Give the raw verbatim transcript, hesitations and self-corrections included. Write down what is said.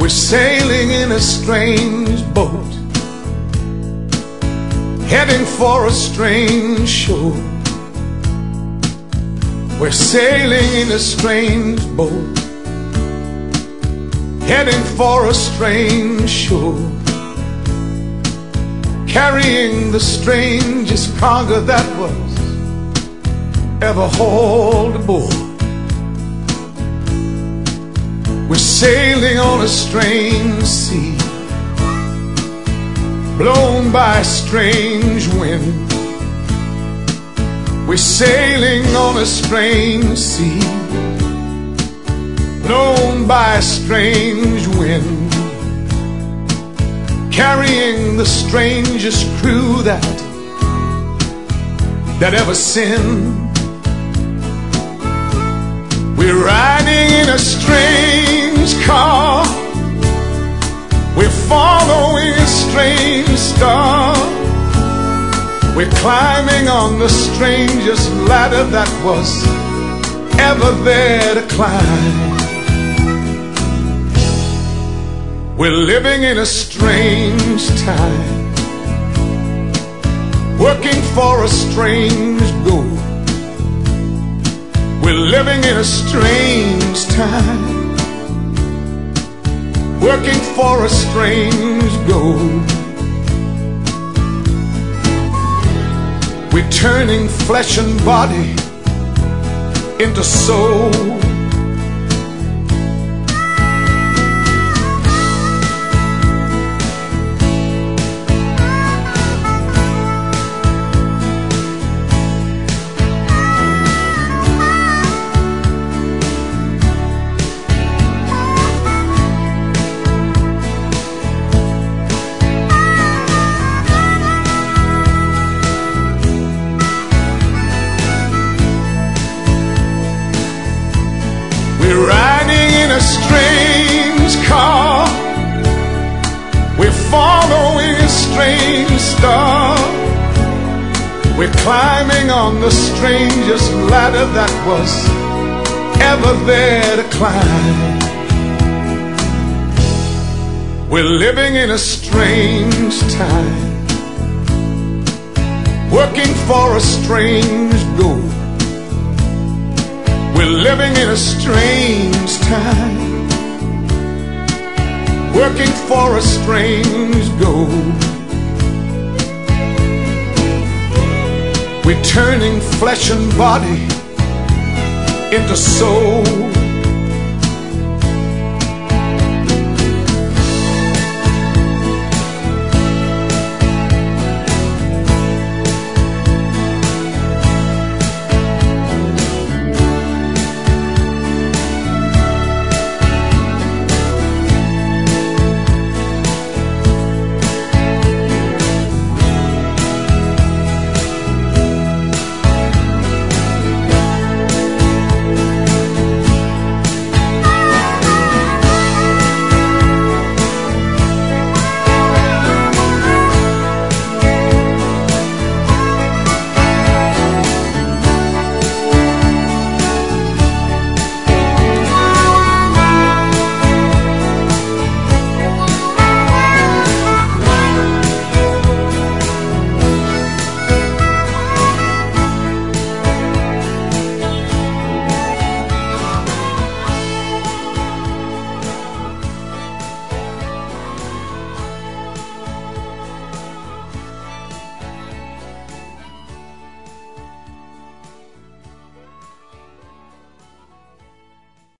We're sailing in a strange boat, heading for a strange shore. We're sailing in a strange boat, heading for a strange shore, carrying the strangest cargo that was ever hauled aboard. We're sailing on a strange sea, blown by a strange wind. We're sailing on a strange sea, blown by a strange wind, carrying the strangest crew that that ever sinned. We're riding in a strange car, we're following a strange star, we're climbing on the strangest ladder that was ever there to climb. We're living in a strange time, working for a strange goal. We're living in a strange time, working for a strange goal. We're turning flesh and body into soul. We're riding in a strange car, we're following a strange star, we're climbing on the strangest ladder that was ever there to climb. We're living in a strange time, working for a strange goal. We're living in a strange time, working for a strange goal. We're turning flesh and body into soul.